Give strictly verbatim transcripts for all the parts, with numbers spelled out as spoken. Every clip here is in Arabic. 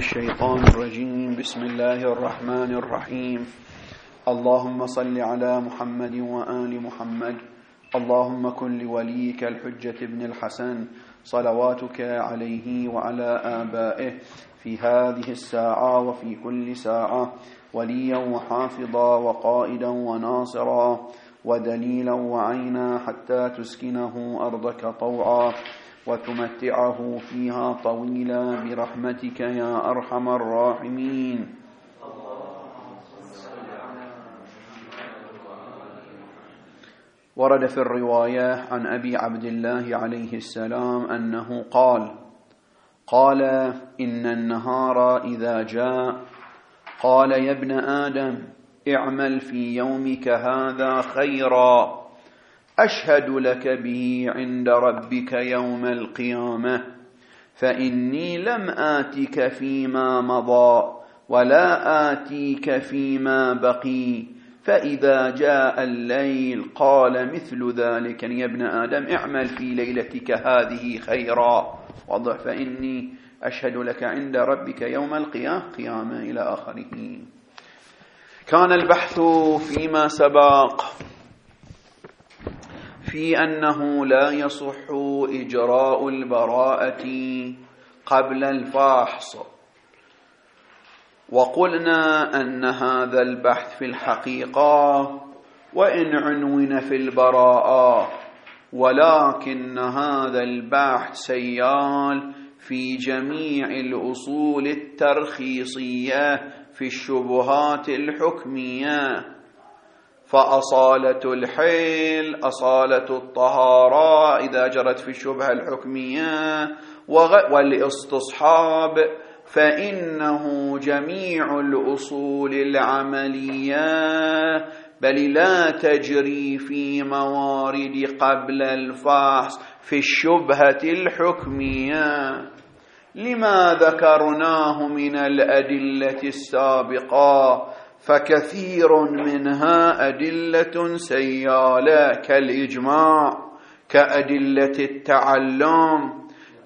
الشيطان الرجيم. بسم الله الرحمن الرحيم. اللهم صل على محمد وآل محمد. اللهم كن لوليك الحجة ابن الحسن صلواتك عليه وعلى آبائه في هذه الساعة وفي كل ساعة وليا وحافظا وقائدا وناصرا ودليلا وعينا حتى تسكنه أرضك طوعا وتمتعه فيها طويلا برحمتك يا أرحم الراحمين. ورد في الرواية عن أبي عبد الله عليه السلام أنه قال قال إن النهار إذا جاء قال يا ابن آدم اعمل في يومك هذا خيرا أشهد لك به عند ربك يوم القيامة، فإني لم آتك فيما مضى ولا آتيك فيما بقي، فإذا جاء الليل قال مثل ذلك يا ابن آدم اعمل في ليلتك هذه خيرا واضح، فإني أشهد لك عند ربك يوم القيامة إلى آخره. كان البحث فيما سبق في أنه لا يصح إجراء البراءة قبل الفحص، وقلنا أن هذا البحث في الحقيقة وإن عنون في البراءة، ولكن هذا البحث سيال في جميع الأصول الترخيصية في الشبهات الحكمية، فأصالة الحيل أصالة الطهارة إذا جرت في الشبهة الحكمية، والاستصحاب فإنه جميع الأصول العملية بل لا تجري في موارد قبل الفحص في الشبهة الحكمية. لما ذكرناه من الأدلة السابقة فكثير منها أدلة سيالة كالإجماع، كأدلة التعلم،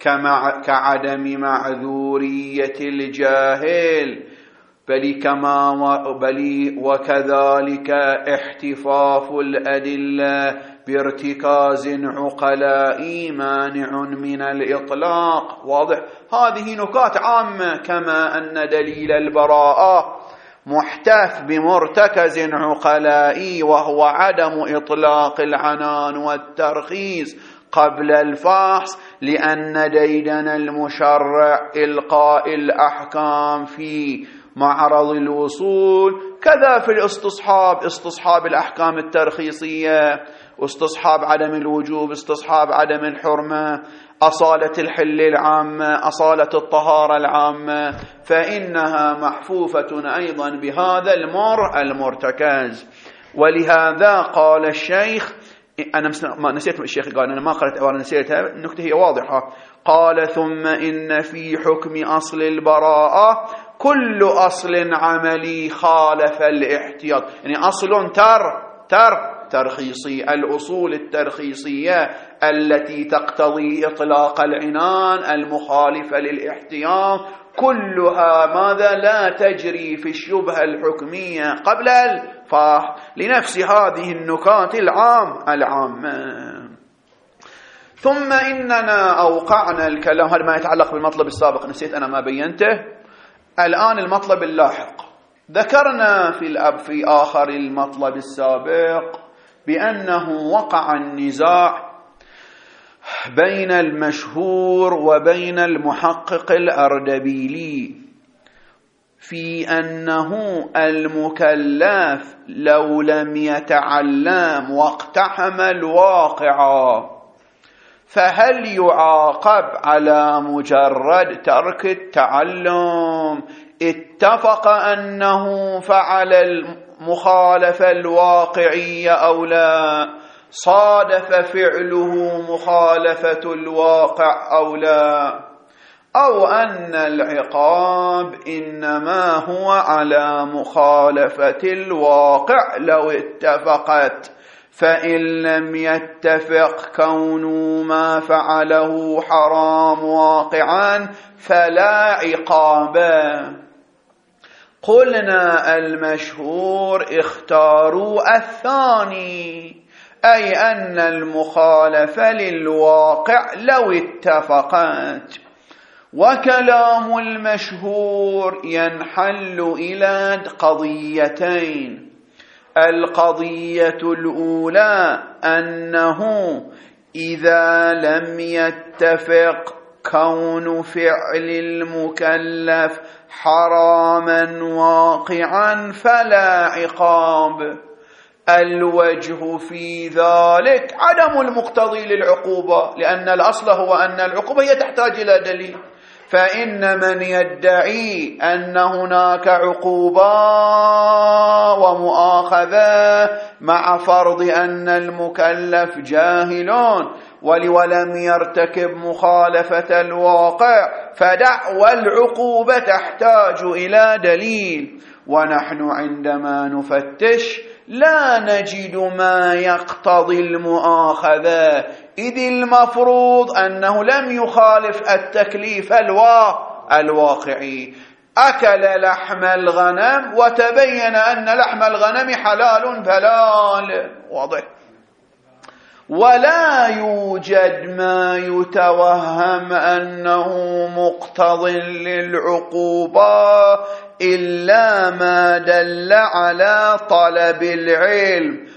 كعدم معذورية الجاهل، بل كما بل وكذلك احتفاف الأدلة بارتكاز عقلاء مانع من الإطلاق واضح. هذه نكات عامة، كما أن دليل البراءة محتف بمرتكز عقلائي وهو عدم إطلاق العنان والترخيص قبل الفحص، لأن ديدن المشرع إلقاء الأحكام في معرض الوصول، كذا في الاستصحاب استصحاب الأحكام الترخيصية، استصحاب عدم الوجوب، استصحاب عدم الحرمة، أصالة الحل العامة، أصالة الطهارة العامة، فإنها محفوفة أيضا بهذا المر المرتكز. ولهذا قال الشيخ، أنا ما نسيت الشيخ قال، أنا ما قرأت عبارة نسيتها، النكتة هي واضحة. قال ثم إن في حكم أصل البراءة كل أصل عملي خالف الاحتياط، يعني أصل تر تر ترخيصي، الأصول الترخيصية التي تقتضي إطلاق العنان المخالفة للاحتياط كلها ماذا لا تجري في الشبهة الحكمية قبل الفحص لنفس هذه النكات العام العامة. ثم إننا أوقعنا الكلام، هذا ما يتعلق بالمطلب السابق، نسيت أنا ما بينته. الآن المطلب اللاحق، ذكرنا في الأب في آخر المطلب السابق بأنه وقع النزاع بين المشهور وبين المحقق الأردبيلي في أنه المكلف لو لم يتعلم واقتحم الواقع فهل يعاقب على مجرد ترك التعلم؟ اتفق أنه فعل المخالفة الواقعية أو لا؟ صادف فعله مخالفة الواقع أو لا؟ أو أن العقاب إنما هو على مخالفة الواقع لو اتفقت، فإن لم يتفق كون ما فعله حرام واقعا فلا عقاب. قلنا المشهور اختاروا الثاني، أي أن المخالفة للواقع لو اتفقت. وكلام المشهور ينحل إلى قضيتين: القضية الأولى أنه إذا لم يتفق كون فعل المكلف حراما واقعا فلا عقاب. الوجه في ذلك عدم المقتضي للعقوبة، لأن الأصل هو أن العقوبة هي تحتاج إلى دليل. فإن من يدعي أن هناك عقوبة ومؤاخذة مع فرض أن المكلف جاهل ولم يرتكب مخالفة الواقع، فدعوى العقوبة تحتاج إلى دليل. ونحن عندما نفتش لا نجد ما يقتضي المؤاخذة، إذ المفروض أنه لم يخالف التكليف الواقعي. أكل لحم الغنم وتبين أن لحم الغنم حلال فلال، واضح. ولا يوجد ما يتوهم أنه مقتض للعقوبة إلا ما دل على طلب العلم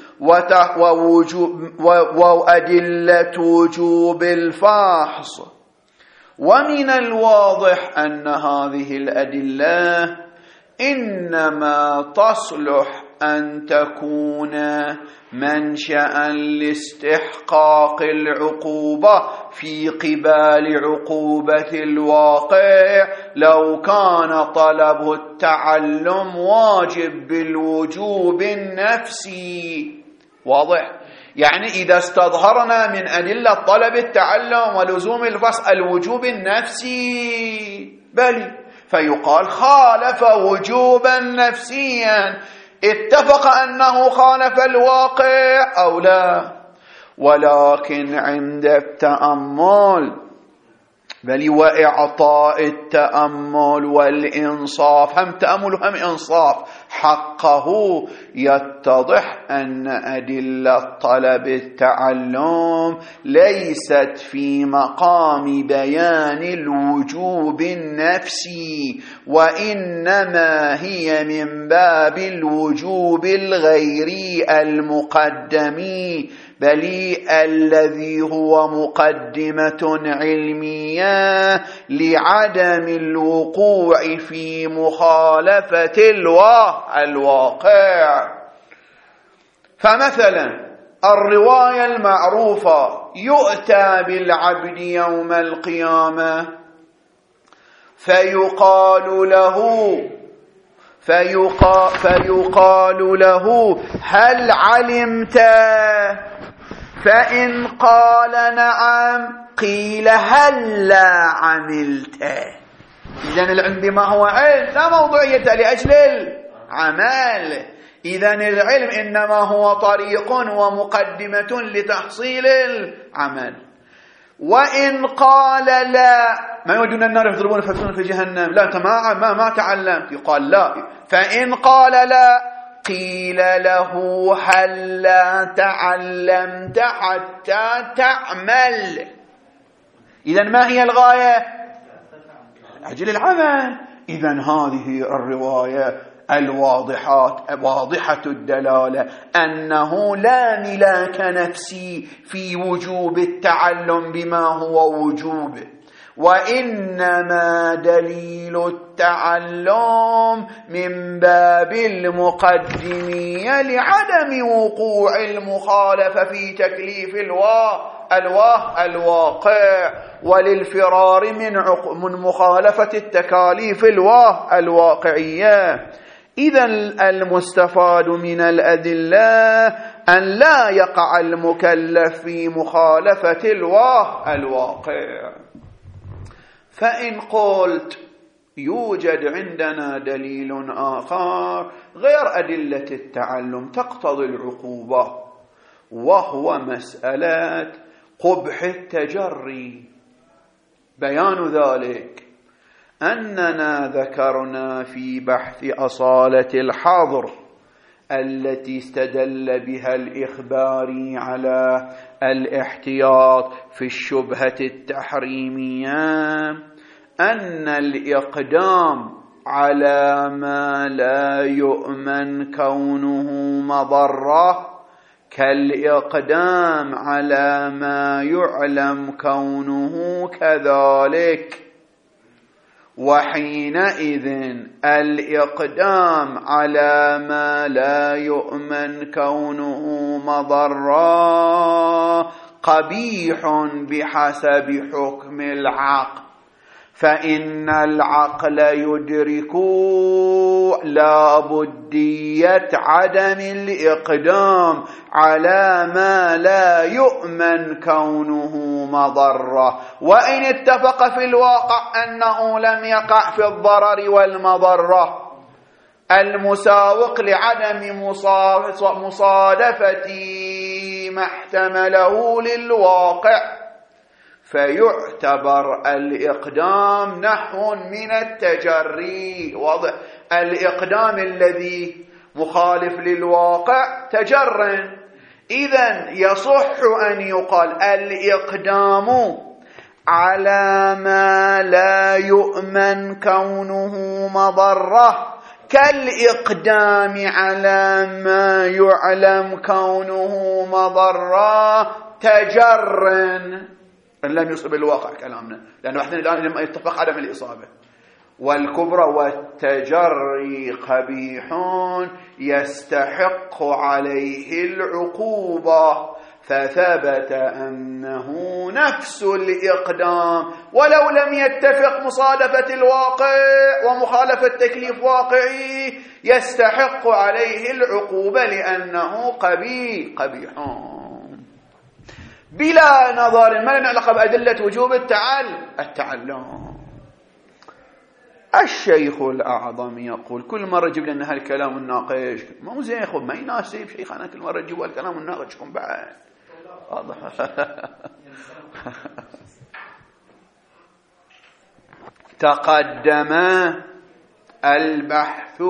وأدلة وجوب الفحص. ومن الواضح أن هذه الأدلة إنما تصلح أن تكون منشأ لاستحقاق العقوبة في قبال عقوبة الواقع لو كان طلب التعلم واجب بالوجوب النفسي. واضح؟ يعني إذا استظهرنا من أدلة طلب التعلم ولزوم الفصل الوجوب النفسي بل فيقال خالف وجوبا نفسيا، اتفق أنه خالف الواقع أو لا. ولكن عند التأمل بل وإعطاء التأمل والإنصاف، هم تأمل هم إنصاف حقه، يتضح أن أدلة طلب التعلم ليست في مقام بيان الوجوب النفسي، وإنما هي من باب الوجوب الغيري المقدمي، بل الذي هو مقدمة علمية لعدم الوقوع في مخالفة الواقع. فمثلا الرواية المعروفة: يؤتى بالعبد يوم القيامة فيقال له فيقال, فيقال له هل علمت؟ فإن قال نعم قيل هل لا عملت؟ إذن العلم بما هو علم لا موضوعية لأجل العمل. إذن العلم إنما هو طريق ومقدمة لتحصيل العمل. وإن قال لا، ما يودون النار يضربون فتون في جهنم، لا أنت ما, ما, ما تعلمت، يقال لا. فإن قال لا قيل له هل لا تعلمت حتى تعمل؟ إذن ما هي الغاية؟ أجل العمل. إذن هذه الرواية الواضحات واضحة الدلالة أنه لا ملاك نفسي في وجوب التعلم بما هو وجوب، وإنما دليل التعلم من باب المقدمية لعدم وقوع المخالفة في تكليف الواقع وللفرار من من مخالفة التكاليف الواقعية. إذن المستفاد من الأدلة أن لا يقع المكلف في مخالفة الواقع. فإن قلت يوجد عندنا دليل آخر غير أدلة التعلم تقتضي العقوبة، وهو مسألة قبح التجري. بيان ذلك أننا ذكرنا في بحث أصالة الحظر التي استدل بها الإخباري على الاحتياط في الشبهة التحريمية أن الإقدام على ما لا يؤمن كونه مضرة كالإقدام على ما يعلم كونه كذلك، وحينئذ الإقدام على ما لا يؤمن كونه مضرة قبيح بحسب حكم العقل، فإن العقل يدرك لا بدية عدم الإقدام على ما لا يؤمن كونه مضرة، وإن اتفق في الواقع أنه لم يقع في الضرر والمضرة المساوق لعدم مصادفة ما احتمله للواقع، فيعتبر الإقدام نحو من التجري. واضح؟ الإقدام الذي مخالف للواقع تجر، إذن يصح أن يقال الإقدام على ما لا يؤمن كونه مضرة كالإقدام على ما يعلم كونه مضرة تجر إن لم يصب الواقع كلامنا، لأنه احنا الآن لم يتفق عدم الإصابة. والكبرى والتجري قبيح يستحق عليه العقوبة، فثبت أنه نفس الإقدام ولو لم يتفق مصادفة الواقع ومخالفة تكليف واقعي يستحق عليه العقوبة لأنه قبيح قبيح بلا نظر ما لنا علاقة بأدلة وجوب التعلم التعلم. الشيخ الأعظم يقول كل مرة جيب لنا هالكلام الناقش، ما هو زي ما يناسب شيخنا كل مرة جيبوا هالكلام الناقش كم بعد واضح. تقدم البحث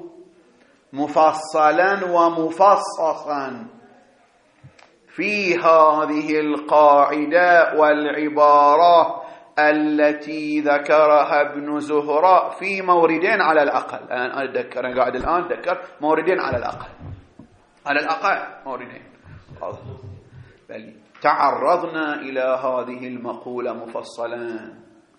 مفصلا ومفصصا في هذه القاعدة والعبارة التي ذكرها ابن زهراء في موردين على الأقل. أنا أتذكر أنا قاعد الآن أتذكر موردين على الأقل على الأقل موردين. بل تعرضنا إلى هذه المقولة مفصلا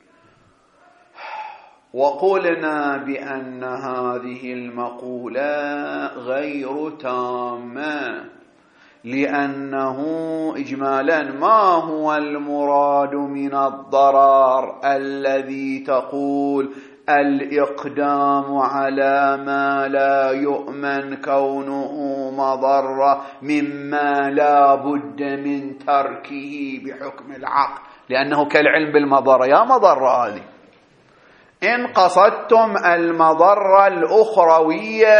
وقلنا بأن هذه المقولة غير تامة، لأنه إجمالا ما هو المراد من الضرر الذي تقول الإقدام على ما لا يؤمن كونه مضرة مما لا بد من تركه بحكم العقل، لأنه كالعلم بالمضرة. يا مضرة هذه إن قصدتم المضرة الأخروية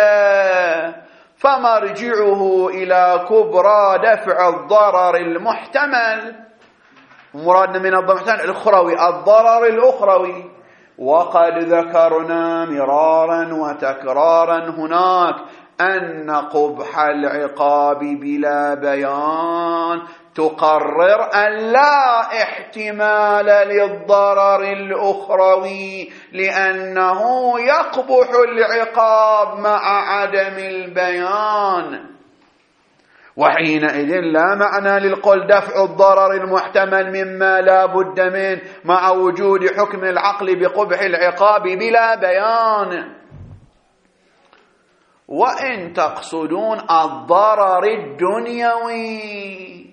فمرجعه إلى كبرى دفع الضرر المحتمل، مرادنا من المحتمل الأخروي الضرر الأخروي. وقد ذكرنا مرارا وتكرارا هناك أن قبح العقاب بلا بيان تقرر أن لا احتمال للضرر الأخروي، لأنه يقبح العقاب مع عدم البيان، وحينئذ لا معنى للقول دفع الضرر المحتمل مما لا بد منه مع وجود حكم العقل بقبح العقاب بلا بيان. وإن تقصدون الضرر الدنيوي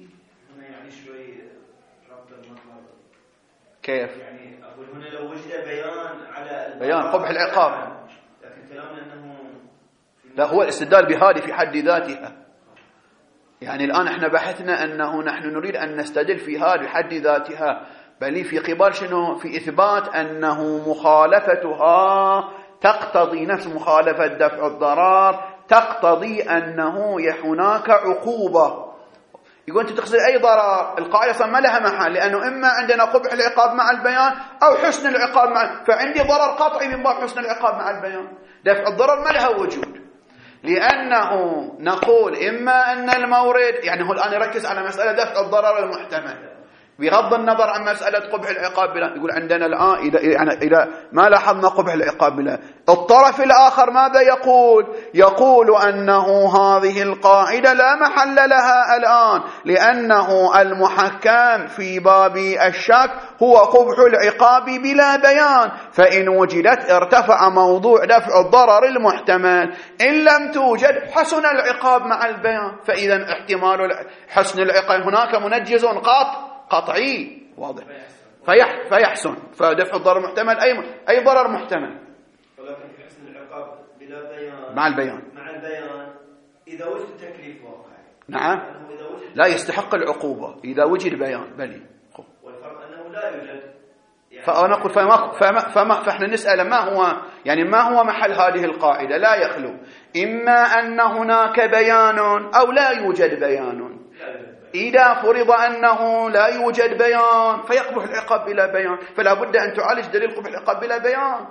كيف؟ يعني أقول هنا لو وجد بيان على بيان قبح العقاب، لكن كلامنا أنه لا هو الاستدلال بهذه في حد ذاتها. يعني الآن احنا بحثنا أنه نحن نريد أن نستدل في هذه حد ذاتها، بل في قبال شنو؟ في إثبات أنه مخالفتها تقتضي نفس مخالفة دفع الضرر، تقتضي أنه هناك عقوبة. يقول أنت تقصد أي ضرر. القاعدة أصلا ما لها محل، لأنه إما عندنا قبح العقاب مع البيان أو حسن العقاب مع، فعندي ضرر قطعي من باب حسن العقاب مع البيان. دفع الضرر ما لها وجود، لأنه نقول إما أن المورد، يعني هو الآن يركز على مسألة دفع الضرر المحتمل بغض النظر عن مسألة قبح العقاب بلا. يقول عندنا الآن إذا, يعني إذا ما لاحظنا قبح العقاب بلا، الطرف الآخر ماذا يقول؟ يقول أنه هذه القاعدة لا محل لها الآن، لأنه المحكم في باب الشك هو قبح العقاب بلا بيان، فإن وجدت ارتفع موضوع دفع الضرر المحتمل. إن لم توجد حسن العقاب مع البيان، فإذا احتمال حسن العقاب هناك منجز قط قطعي واضح، فيح فيحسن، فدفع الضرر محتمل أي أي ضرر محتمل. ولكن في حسن العقاب بلا بيان مع البيان مع البيان إذا وجد تكليف واقعي. نعم، إذا وجد لا يستحق العقوبة إذا وجد بيان بلي. والفرق أنه لا يوجد. يعني فأنا أقول فما فما فما فإحنا نسأل ما هو يعني ما هو محل هذه القاعدة؟ لا يخلو إما أن هناك بيان أو لا يوجد بيان. إذا فرض أنه لا يوجد بيان فيقبح العقاب بلا بيان، فلا بد أن تعالج دليل قبح العقاب بلا بيان.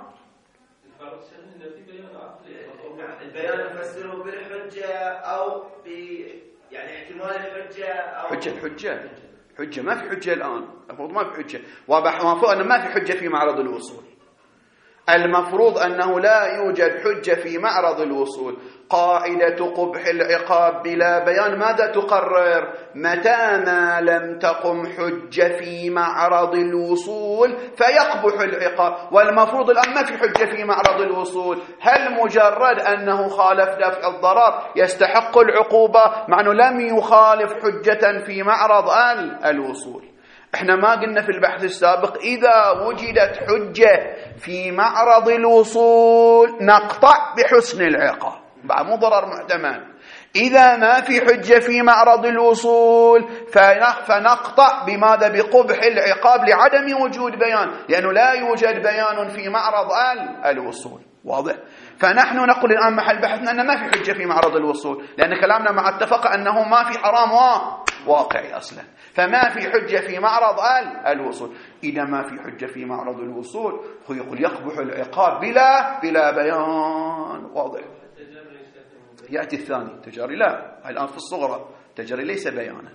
البيان نفسره بالحجة أو ب يعني احتمال الحجة أو حجة الحجة حجة ما في حجة الآن، المفروض ما في حجة، المفروض أن ما في حجة في معرض الوصول. المفروض أنه لا يوجد حجة في معرض الوصول. قاعدة قبح العقاب بلا بيان ماذا تقرر؟ متى ما لم تقم حجة في معرض الوصول فيقبح العقاب، والمفروض الآن ما في حجة في معرض الوصول. هل مجرد أنه خالف دفع الضرر يستحق العقوبة مع أنه لم يخالف حجة في معرض الوصول؟ احنا ما قلنا في البحث السابق إذا وجدت حجة في معرض الوصول نقطع بحسن العقاب بعد مو ضرر محتمل. إذا ما في حجة في معرض الوصول فنقطع بماذا؟ بقبح العقاب لعدم وجود بيان، لأنه لا يوجد بيان في معرض الوصول. واضح؟ فنحن نقول الآن محل بحثنا أن ما في حجة في معرض الوصول، لأن كلامنا مع اتفق أنه ما في حرام واقعي أصلا، فما في حجة في معرض الوصول. إذا ما في حجة في معرض الوصول هو يقول يقبح العقاب بلا بلا بيان. واضح؟ يأتي الثاني تجاري، لا الآن في الصغرى تجاري ليس بيانا.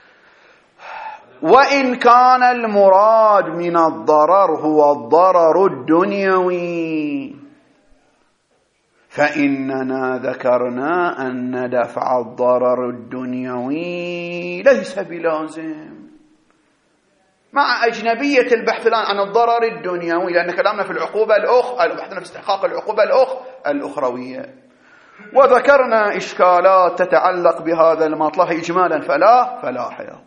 وإن كان المراد من الضرر هو الضرر الدنيوي فإننا ذكرنا أن دفع الضرر الدنيوي ليس بلازم مع أجنبية البحث الآن عن الضرر الدنيوي، لأن كلامنا في العقوبة الأخرى، بحثنا في استحقاق العقوبة الأخرى الأخروية، وذكرنا إشكالات تتعلق بهذا المطلب إجمالا فلا فلا حياط.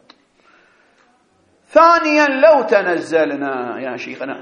ثانيا لو تنزلنا يا شيخنا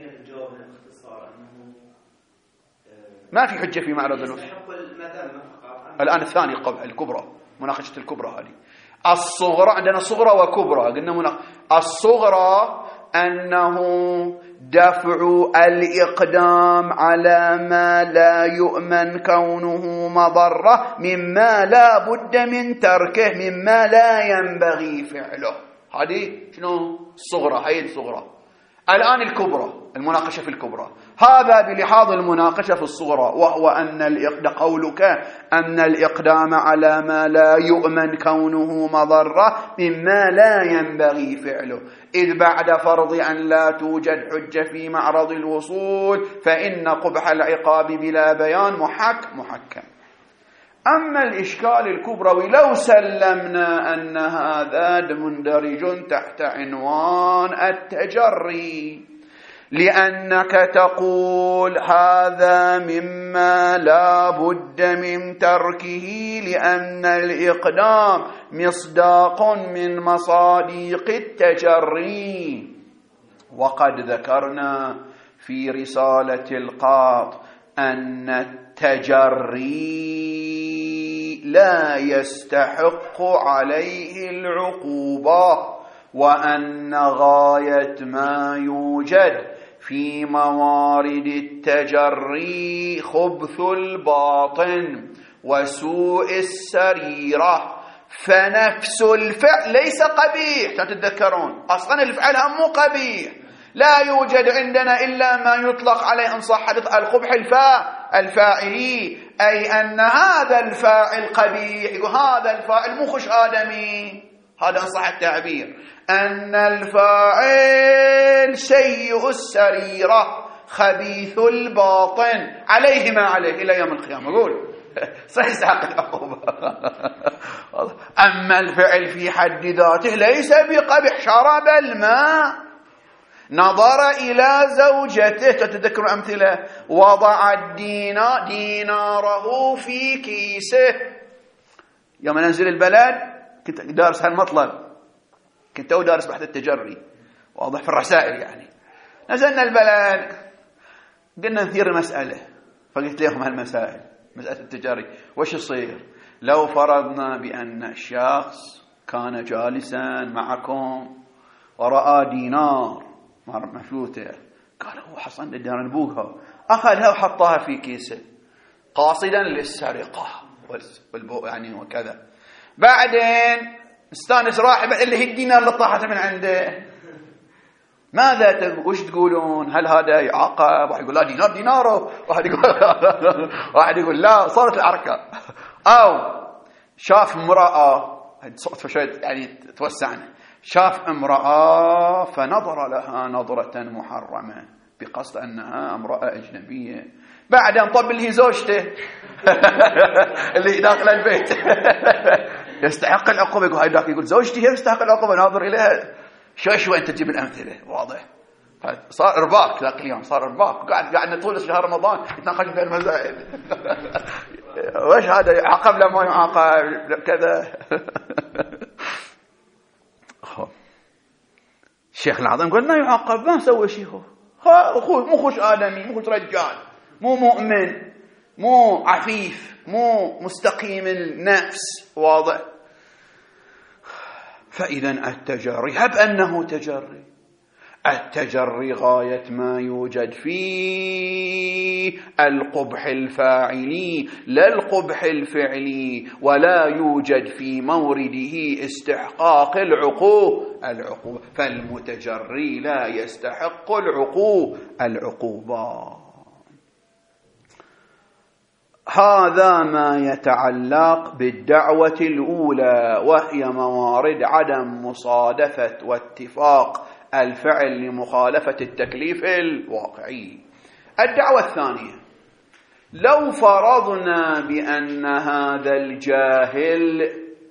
ما في حجة في معرض الوصول. الآن الثاني قبل الكبرى، مناقشة الكبرى هذه. الصغرى عندنا صغرى وكبرى، قلنا مناقشة الصغرى أنه دفع الإقدام على ما لا يؤمن كونه مضرة مما لا بد من تركه مما لا ينبغي فعله. هذه شنو؟ الصغرى، هي الصغرى. الآن الكبرى، المناقشة في الكبرى، هذا بلحاظ المناقشة في الصغرى، وهو أن الإقدام قولك أن الإقدام على ما لا يؤمن كونه مضرة مما لا ينبغي فعله، إذ بعد فرض أن لا توجد حجة في معرض الوصول فإن قبح العقاب بلا بيان محك محكم. أما الإشكال الكبروي لو سلمنا أن هذا مندرج تحت عنوان التجري، لأنك تقول هذا مما لا بد من تركه لأن الإقدام مصداق من مصادق التجري. وقد ذكرنا في رسالة القاط أن التجري لا يستحق عليه العقوبة، وأن غاية ما يوجد في موارد التجري خبث الباطن وسوء السريرة، فنفس الفعل ليس قبيح. تتذكرون أصلا الفعل هم مو قبيح، لا يوجد عندنا إلا ما يطلق عليه إن صح القبح الفاء الفاعلي، أي أن هذا الفاعل قبيح. يقول هذا الفاعل مو خش آدمي، هذا إن صح التعبير، أن الفاعل سيء السريرة خبيث الباطن عليه ما عليه إلى يوم القيامة. يقول سيستحق العقوبة. أما الفعل في حد ذاته ليس بقبح. شرب الماء، نظر إلى زوجته، تتذكر أمثلة، وضع الدينار ديناره في كيسه. يوم ننزل البلد كنت دارس هالمطلب، كنت تو دارس بحث التجري، واضح في الرسائل يعني. نزلنا البلد قلنا نثير المسألة، فقلت لهم هالمسائل مسألة التجاري وش يصير لو فرضنا بأن الشخص كان جالسا معكم ورأى دينار مفلوتة، قال هو حصل الدينار نبوها، أخذها وحطها في كيسه قاصدا للسرقة والبو يعني وكذا. بعدين استانس راح اللي هي الدينار اللي طاحت من عنده، ماذا تقول؟ وش تقولون؟ هل هذا يعاقب؟ واحد يقول لا دينار ديناره، واحد يقول واحد يقول لا صارت العركة. أو شاف امرأة، صوت شوي يعني توسعنا، شاف امرأة فنظر لها نظرة محرمة بقصد أنها امرأة أجنبية، بعدين طب اللي هي زوجته اللي داخل البيت يستحق العقوبة. يقول هاي ذاك يقول زوجتي هي يستحق العقوبة، ناظر إليها. شوي شوي أنت تجيب الأمثلة واضح. صار إرباك ذاك اليوم، صار إرباك، قاعد قاعد طول شهر رمضان يتناقش في المسائل. وش هذا يعاقب لا ما يعاقب كذا. الشيخ العظيم قال ما يعاقب، ما سوى شيء، هو أخوه مو خوش آدمي، مو خوش رجال، مو مؤمن، مو عفيف، مو مستقيم النفس، واضح. فإذا التجري هب أنه تجري، التجري غاية ما يوجد فيه القبح الفاعلي لا القبح الفعلي، ولا يوجد في مورده استحقاق العقوبة العقوبة فالمتجري لا يستحق العقوبة العقوبة. هذا ما يتعلق بالدعوة الأولى، وهي موارد عدم مصادفة واتفاق الفعل لمخالفة التكليف الواقعي. الدعوة الثانية، لو فرضنا بأن هذا الجاهل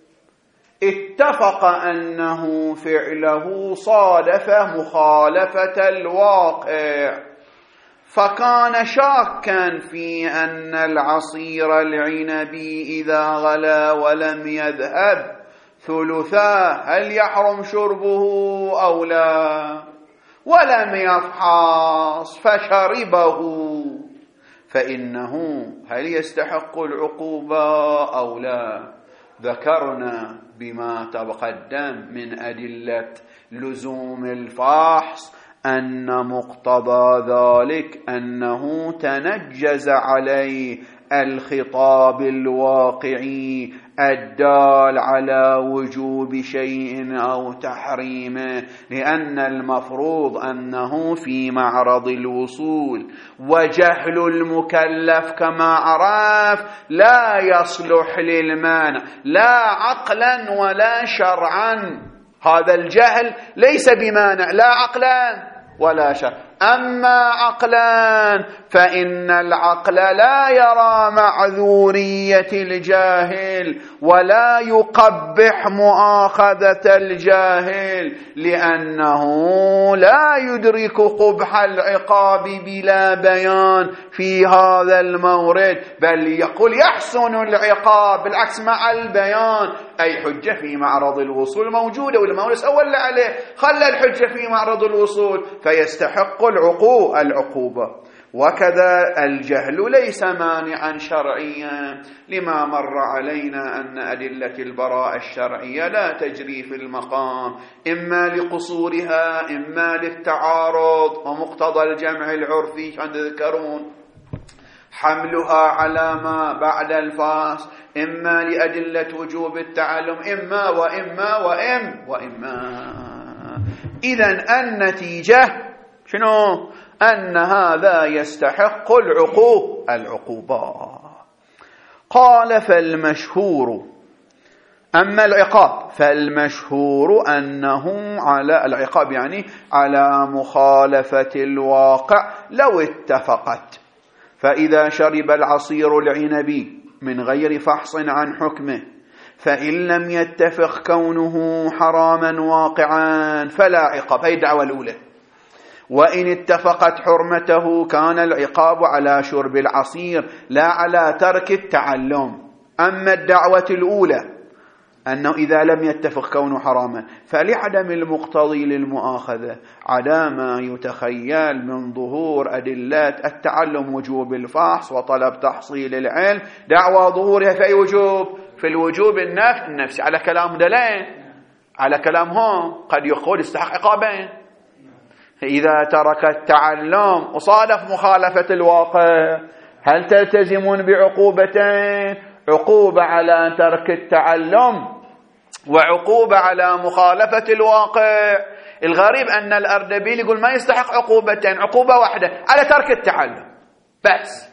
اتفق أنه فعله صادف مخالفة الواقع، فكان شاكا في أن العصير العنبي إذا غلا ولم يذهب ثلثاه هل يحرم شربه أو لا، ولم يفحص فشربه، فإنه هل يستحق العقوبة أو لا؟ ذكرنا بما تقدم من أدلة لزوم الفحص أن مقتضى ذلك أنه تنجز عليه الخطاب الواقعي الدال على وجوب شيء أو تحريمه، لأن المفروض أنه في معرض الوصول، وجهل المكلف كما عرف لا يصلح للمانع لا عقلا ولا شرعا. هذا الجهل ليس بمانع لا عقلا ولا شرعا. أما عقلا فإن العقل لا يرى معذورية الجاهل ولا يقبح مؤاخذة الجاهل، لأنه لا يدرك قبح العقاب بلا بيان في هذا المورد، بل يقول يحسن العقاب بالعكس مع البيان، أي حجة في معرض الوصول موجودة والمولى سوى اللي عليه، خلى الحجة في معرض الوصول فيستحق العقوبة العقوبة. وكذا الجهل ليس مانعا شرعيا، لما مر علينا أن أدلة البراءة الشرعية لا تجري في المقام، إما لقصورها إما للتعارض ومقتضى الجمع العرفي. عند تذكرون حملها على ما بعد الفاصل إما لأدلة وجوب التعلم إما وإما وإم وإما. إذن النتيجة شنو؟ أن هذا يستحق العقوب العقوبة. قال فالمشهور أما العقاب فالمشهور أنه على العقاب يعني على مخالفة الواقع لو اتفقت. فإذا شرب العصير العنبي من غير فحص عن حكمه فإن لم يتفق كونه حراما واقعا فلا عقاب. هي الدعوة الأولى. وإن اتفقت حرمته كان العقاب على شرب العصير لا على ترك التعلم. أما الدعوة الأولى أنه إذا لم يتفق كونه حراما فلعدم المقتضي للمؤاخذة عدا ما يتخيل من ظهور أدلات التعلم وجوب الفحص وطلب تحصيل العلم دعوى ظهورها في أي وجوب؟ في الوجوب النفسي. على كلام دلين على كلامهم قد يقول استحق عقابين. إذا ترك التعلم وصادف مخالفة الواقع هل تلتزمون بعقوبتين؟ عقوبة على ترك التعلم وعقوبة على مخالفة الواقع. الغريب أن الأردبيل يقول ما يستحق عقوبتين، عقوبة واحدة على ترك التعلم بس.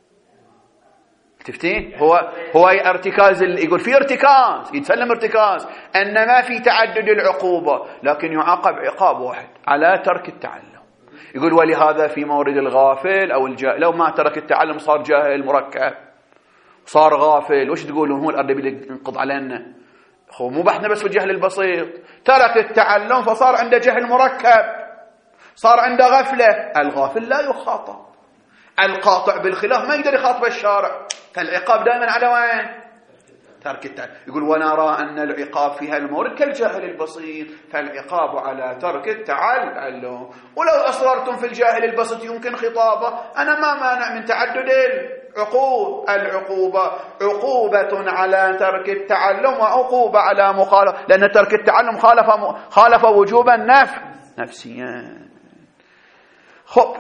تفتين؟ هو هو ارتكاز، يقول في ارتكاز، يتسلم ارتكاز أن ما في تعدد العقوبة لكن يعاقب عقاب واحد على ترك التعلم. يقول ولهذا في مورد الغافل أو الجاهل لو ما ترك التعلم صار جاهل مركب صار غافل. وش تقولون؟ هو الأردبيل ينقض علينا؟ هو مو بحثنا بس في الجهل البسيط، ترك التعلم فصار عنده جهل مركب صار عنده غفلة. الغافل لا يخاطب، القاطع بالخلاف ما يقدر يخاطب الشارع. فالعقاب دائما على وين؟ ترك التعلم. يقول ونرى أن العقاب في هالمورد كالجاهل البسيط فالعقاب على ترك التعلم. ولو أصررتم في الجاهل البسيط يمكن خطابه، أنا ما مانع من تعدد العقوب. العقوبة عقوبة على ترك التعلم وعقوبة على مخالفة، لأن ترك التعلم خالف خالف وجوب النفع نفسيا. خب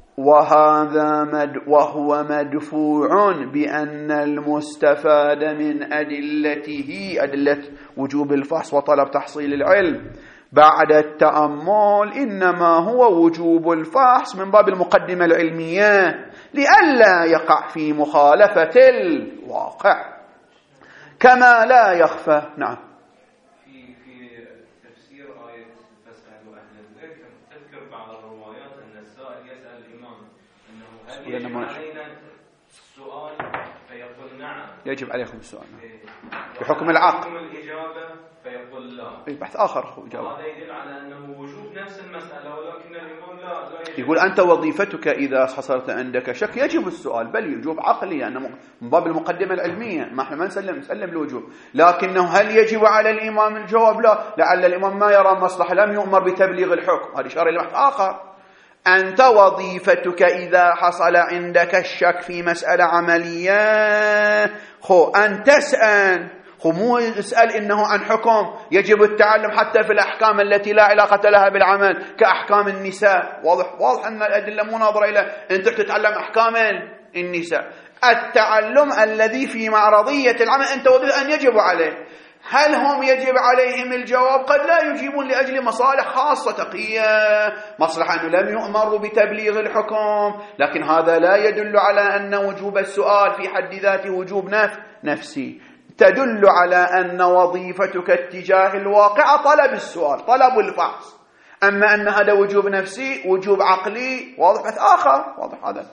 وهذا مد وهو مدفوع بأن المستفاد من أدلته أدلة وجوب الفحص وطلب تحصيل العلم بعد التأمل إنما هو وجوب الفحص من باب المقدمة العلمية لئلا يقع في مخالفة الواقع كما لا يخفى. نعم. في في تفسير آية فاسألوا أهل الذكر تذكر بعض الروايات أن السائل يسأل الإمام أنه هل يجب علينا السؤال فيقول نعم يجب عليكم السؤال بحكم العقل، بحكم الإجابة فيقول لا. بحث آخر هو إجابة. هذا يدل على أنه وجوب نفس المسألة ولكن الإمام لا, لا يجب. يقول أنت وظيفتك إذا حصلت عندك شك يجب السؤال، بل يجوب عقلي لأنه يعني من باب المقدمة العلمية، ما احنا ما نسلم نسلم الوجوب، لكنه هل يجب على الإمام الجواب؟ لا، لعل الإمام ما يرى مصلحة لم يؤمر بتبليغ الحكم. هذه إشارة إلى بحث آخر. أنت وظيفتك إذا حصل عندك الشك في مسألة عملية خو أن تسأل، خو مو اسأل إنه عن حكم يجب التعلم حتى في الأحكام التي لا علاقة لها بالعمل كأحكام النساء. واضح واضح أن الأدلة مو ناظرة إلى أنت تتعلم أحكام النساء. التعلم الذي في معرضية العمل أنت وظيفة أن يجب عليه. هل هم يجب عليهم الجواب؟ قد لا يجيبون لأجل مصالح خاصة تقية، مصلحة أنه لم يؤمروا بتبليغ الحكم، لكن هذا لا يدل على أن وجوب السؤال في حد ذاته وجوب نف نفسي، تدل على أن وظيفتك اتجاه الواقع طلب السؤال طلب الفحص. أما أن هذا وجوب نفسي وجوب عقلي واضح بث آخر. واضح هذا.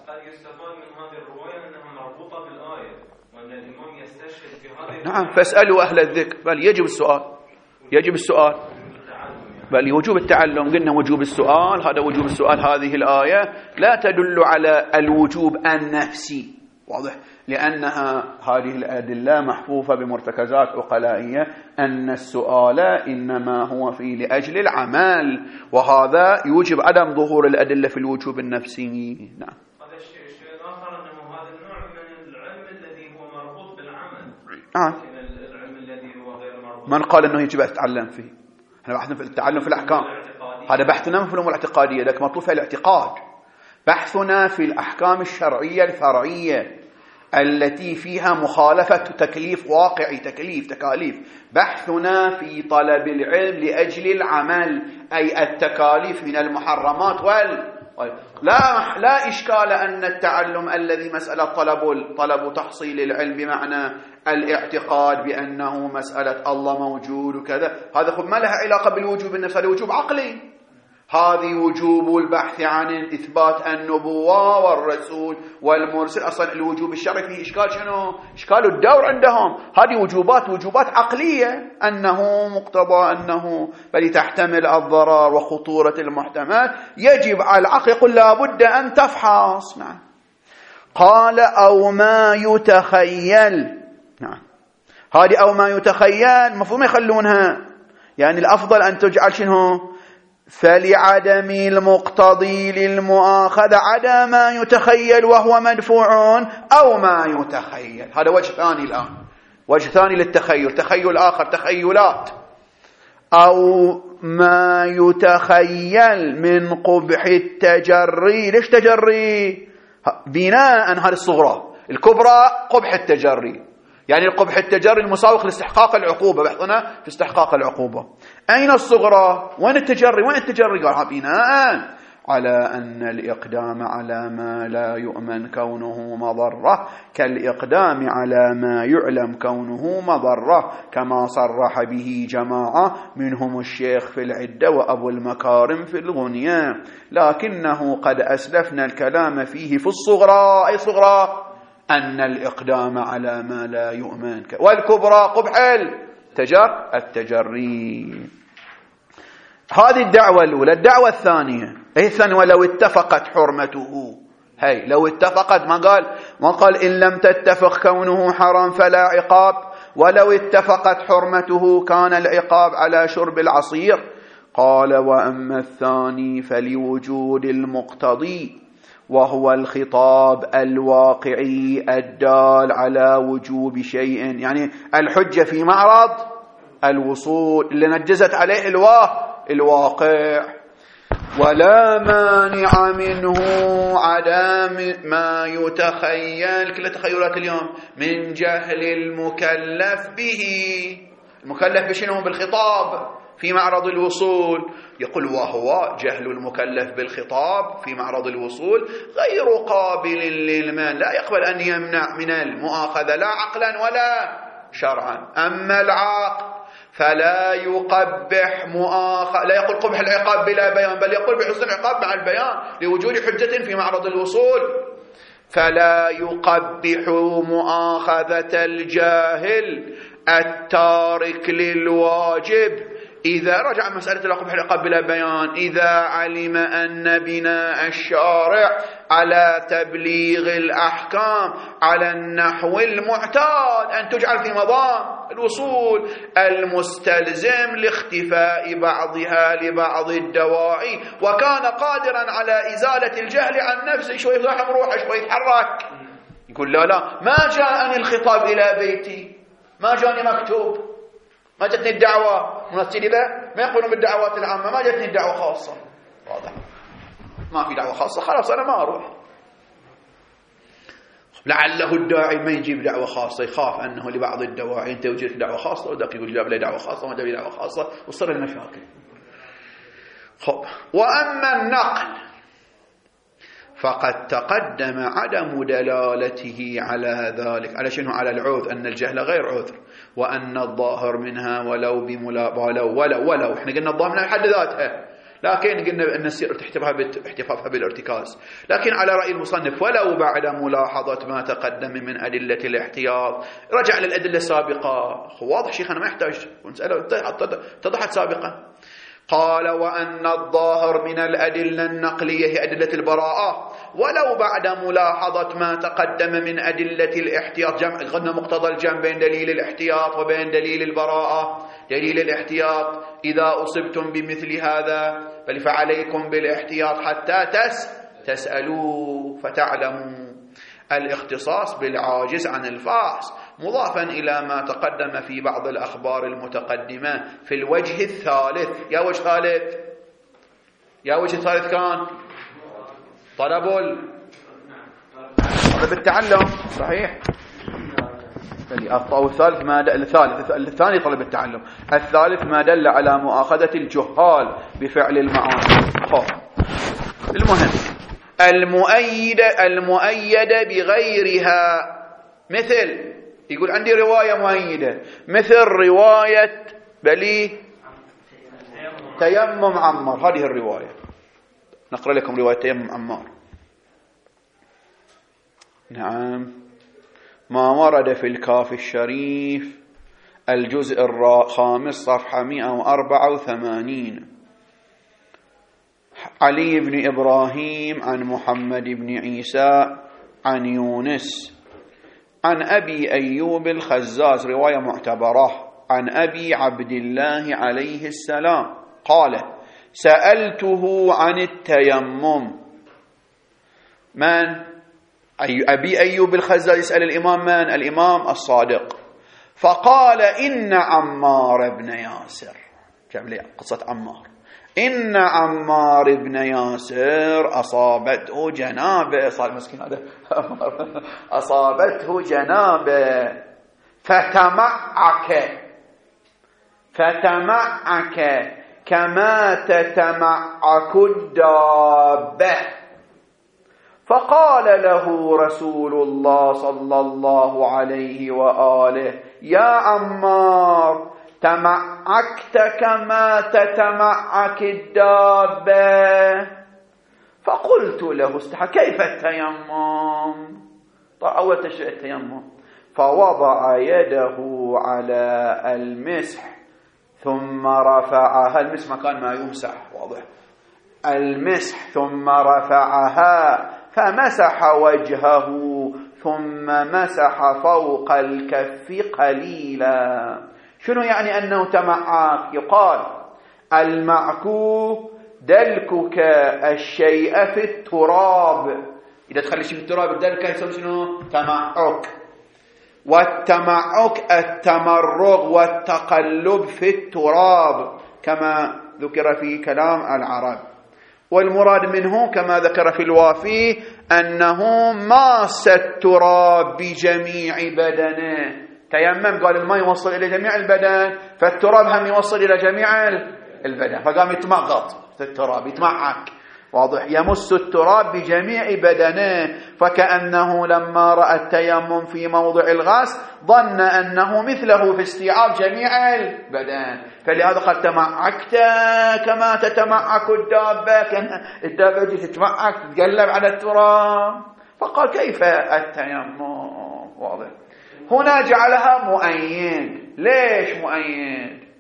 نعم. فاسألوا أهل الذكر، بل يجب السؤال يجب السؤال بل وجوب التعلم. قلنا وجوب السؤال، هذا وجوب السؤال. هذه الآية لا تدل على الوجوب النفسي واضح، لأنها هذه الأدلة محفوفة بمرتكزات عقلائية أن السؤال إنما هو في لأجل العمل، وهذا يوجب عدم ظهور الأدلة في الوجوب النفسي. نعم. آه. من قال أنه يجب أتعلم فيه؟ احنا بحثنا في التعلم في الأحكام، هذا بحثنا في الأمور الاعتقادية، لكن مطلوب في الاعتقاد. بحثنا في الأحكام الشرعية الفرعية التي فيها مخالفة تكليف واقعي، تكليف تكاليف. بحثنا في طلب العلم لأجل العمل، أي التكاليف من المحرمات وال لا لا إشكال أن التعلم الذي مسألة طلب طلب تحصيل العلم بمعنى الاعتقاد بأنه مسألة الله موجود وكذا، هذا خب ما لها علاقة بالوجوب النفسي، هذا وجوب عقلي. هذه وجوب البحث عن إثبات النبوة والرسول والمرسل. أصلا الوجوب الشرعي فيه إشكال، شنو؟ إشكال الدور عندهم. هذه وجوبات وجوبات عقلية، أنه مقتضى أنه بل تحتمل الضرر وخطورة المحتمل، يجب على العقل يقول لابد أن تفحص. نعم. قال أو ما يتخيل. نعم. هذه أو ما يتخيل مفهوم يخلونها، يعني الأفضل أن تجعل شنو؟ فلعدم المقتضي للمؤاخذة عدا ما يتخيل وهو مدفوع أو ما يتخيل. هذا وجه ثاني الآن، وجه ثاني للتخيل، تخيل آخر تخيلات. أو ما يتخيل من قبح التجري. ليش تجري؟ بناء هذه الصغرى، الكبرى قبح التجري، يعني القبح التجري المساوق لاستحقاق العقوبة. بحثنا في استحقاق العقوبة. أين الصغرى؟ وين التجري؟ وين التجري؟ قال بناء على أن الإقدام على ما لا يؤمن كونه مضرة كالإقدام على ما يعلم كونه مضرة، كما صرح به جماعة منهم الشيخ في العدة وأبو المكارم في الغنية، لكنه قد أسلفنا الكلام فيه في الصغرى. أي صغرى؟ أن الإقدام على ما لا يؤمن، والكبرى قبح التجر التجري. هذه الدعوة الأولى. الدعوة الثانية أي الثانية ولو اتفقت حرمته. هي لو اتفقت، ما قال ما قال إن لم تتفق كونه حرام فلا عقاب، ولو اتفقت حرمته كان العقاب على شرب العصير. قال وأما الثاني فلوجود المقتضي وهو الخطاب الواقعي الدال على وجوب شيء، يعني الحجة في معرض الوصول اللي نجزت عليه الوا الواقع. ولا مانع منه عدم ما يتخيل، كل تخيلات اليوم، من جهل المكلف به. المكلف بشنو؟ بالخطاب في معرض الوصول. يقول وهو جهل المكلف بالخطاب في معرض الوصول غير قابل للمنع، لا يقبل أن يمنع من المؤاخذة لا عقلا ولا شرعا. أما العاق فلا يقبح مؤاخذة، لا يقول قبح العقاب بلا بيان، بل يقول بحسن العقاب مع البيان لوجود حجة في معرض الوصول. فلا يقبح مؤاخذة الجاهل التارك للواجب إذا رجع مسألة القبح العقاب بلا بيان، إذا علم أن بناء الشارع على تبليغ الأحكام على النحو المعتاد أن تجعل في مضام الوصول المستلزم لاختفاء بعضها لبعض الدواعي، وكان قادرا على إزالة الجهل عن نفسه. شوي يزاحم روحه، شوي يتحرك، يقول لا لا ما جاءني الخطاب إلى بيتي، ما جاني مكتوب، ما جتني الدعوة منسلي ذا، ما يقولون بالدعوات العامة، ما جتني الدعوة خاصة. واضح ما في دعوة خاصة، خلاص أنا ما أروح. لعله الداعي ما يجيب دعوة خاصة، يخاف أنه لبعض الدواعي أنت وجدت دعوة خاصة وذاك يقول جاب لي دعوة خاصة وما جاب لي دعوة خاصة، وصار المشاكل. خب. وأما النقل فقد تقدم عدم دلالته على ذلك. على شنو؟ على العذر، أن الجهل غير عذر، وأن الظاهر منها ولو بملا ولو ولو ولو احنا قلنا الظاهر منها بحد ذاتها، لكن قلنا أن السير احتفافها بالارتكاز. لكن على رأي المصنف ولو بعد ملاحظة ما تقدم من أدلة الاحتياط، رجع للأدلة السابقة. واضح شيخنا ما يحتاج ونسأله، اتضحت سابقا. قال وأن الظاهر من الأدلة النقلية هي أدلة البراءة، ولو بعد ملاحظة ما تقدم من أدلة الاحتياط. جمع قلنا مقتضى الجمع بين دليل الاحتياط وبين دليل البراءة. دليل الاحتياط إذا أصبتم بمثل هذا بل فعليكم بالاحتياط حتى تس تسألوا فتعلموا. الاختصاص بالعاجز عن الفحص، مضافا إلى ما تقدم في بعض الأخبار المتقدمة في الوجه الثالث. يا وجه ثالث، يا وجه ثالث كان طلب طلب التعلم صحيح. أو الثالث ما دل الثالث الثاني طلب التعلم، الثالث ما دل على مؤاخذة الجهال بفعل المعاصي. المهم المؤيد المؤيد بغيرها، مثل يقول عندي رواية مؤيدة مثل رواية بلي تيمم عمار، هذه الرواية نقرأ لكم رواية تيمم عمار. نعم، ما ورد في الكافي الشريف الجزء الخامس صفحة مئة وأربعة وثمانين. علي بن إبراهيم عن محمد بن عيسى عن يونس عن أبي أيوب الخزاز، رواية معتبرة، عن أبي عبد الله عليه السلام قال: سألته عن التيمم. من؟ أبي أيوب الخزاز يسأل الإمام من؟ الإمام الصادق. فقال: إن عمار بن ياسر، جاب لي قصة عمار، إن عمار بن ياسر أصابته جنابه، صار مسكين هذا أصابته جنابه فتمعك فتمعك كما تتمعك الدابة. فقال له رسول الله صلى الله عليه وآله: يا عمار، تمعكت كما تتمعك الدابة. فقلت له: استحى كيف التيمم؟ طيب أول تشريع التيمم. فوضع يده على المسح ثم رفعها، المسح مكان ما يمسح، واضح، المسح ثم رفعها فمسح وجهه ثم مسح فوق الكف قليلا. شنو يعني أنه تمعك؟ يقال المعكوك دلكك الشيء في التراب، إذا تخلي شيء في التراب الدلك يسمى شنو؟ تمعك. والتمعك التمرغ والتقلب في التراب كما ذكر في كلام العرب. والمراد منه كما ذكر في الوافي أنه ماس التراب بجميع بدنه. تيمم قال الماء يوصل إلى جميع البدن، فالتراب هم يوصل إلى جميع البدن، فقام يتمغط في التراب، يتمعك، واضح، يمس التراب بجميع بدنه. فكأنه لما رأى التيمم في موضع الغسل ظن أنه مثله في استيعاب جميع البدن، فلهذا قال: تمعكت كما تتمعك الدابة، كان الدابة تتمعك تتقلب على التراب. فقال: كيف التيمم؟ واضح. هنا جعلها مؤيد. ليش مؤيد؟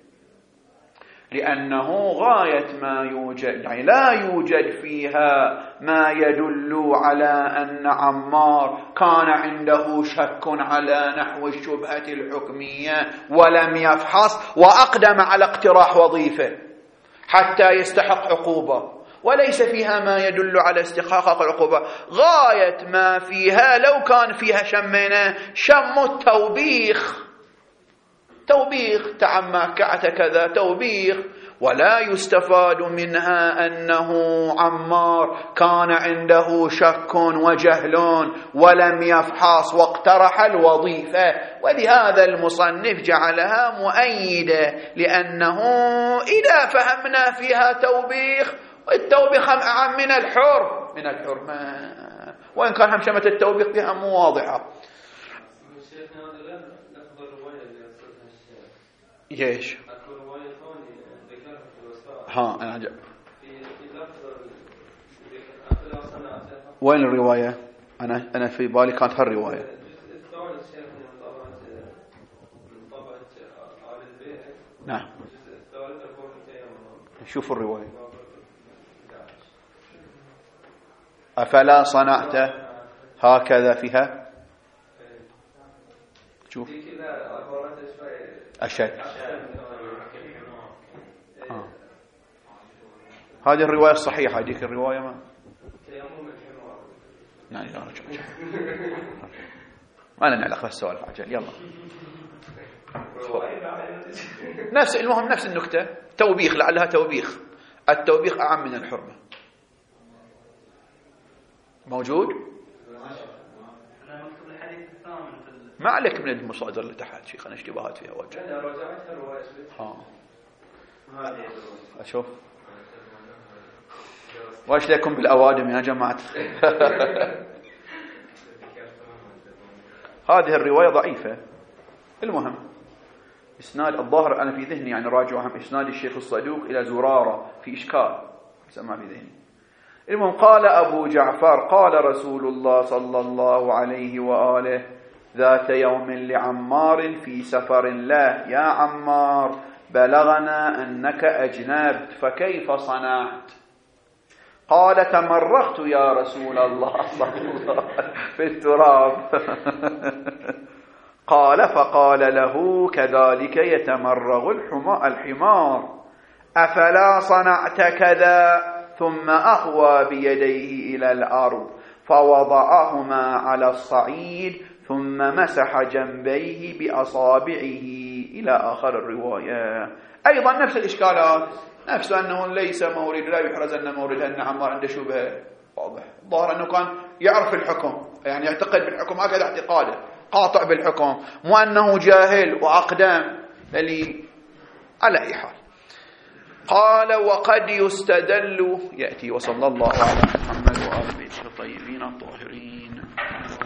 لأنه غاية ما يوجد، يعني لا يوجد فيها ما يدل على أن عمار كان عنده شك على نحو الشبهة الحكمية ولم يفحص وأقدم على اقتراح وظيفة حتى يستحق عقوبة، وليس فيها ما يدل على استحقاق العقوبة. غاية ما فيها لو كان فيها شمينا شم التوبيخ، توبيخ، تعمكعت كذا، توبيخ. ولا يستفاد منها أنه عمار كان عنده شك وجهل ولم يفحص واقترح الوظيفة. ولهذا المصنف جعلها مؤيدة، لأنه إذا فهمنا فيها توبيخ، التوبيخ أعم من الحر من الحرمة، وإن كان همشمة التوبيخ بها مو واضحة. ايش؟ ها انا جا. وين الروايه؟ انا انا في بالي كانت هالروايه. نعم، شوف الروايه. افلا صنعت هكذا فيها، شوف أشد. آه. هذه الرواية الصحيحة، هذيك الرواية ما يعني لا رجع ما لنا علاقة بالسؤال عجل. يلا نفس المهم نفس النكتة، توبيخ، لعلها توبيخ. التوبيخ أعم من الحرمة. موجود؟ ما عليك من المصادر اللي تحت شيخ، أنا اشتباهات فيها وجه. ها أشوف وايش لكم بالأوادم يا جماعة. هذه الرواية ضعيفة. المهم إسناد الظاهر أنا في ذهني يعني راجعهم إسناد الشيخ الصدوق إلى زرارة في إشكال سمع في ذهني. المهم قال أبو جعفر قال رسول الله صلى الله عليه وآله ذات يوم لعمار في سفر له يا عمار بلغنا أنك أجنبت فكيف صنعت؟ قال تمرغت يا رسول الله صلى الله في التراب. قال فقال له كذلك يتمرغ الحمار أفلا صنعت كذا؟ ثم أهوى بيديه إلى الأرض فوضعهما على الصعيد ثم مسح جنبيه بأصابعه إلى آخر الرواية. أيضا نفس الإشكالات، نفس أنه ليس مورد، لا يحرز أن مورد أن عمار عنده شبهة واضح. الظاهر أنه كان يعرف الحكم، يعني يعتقد بالحكم هكذا اعتقاده، قاطع بالحكم، مو أنه جاهل وأقدم للي على أي حال. قال وقد يستدل يأتي وصلى الله على محمد وآل بيته الطيبين الطاهرين.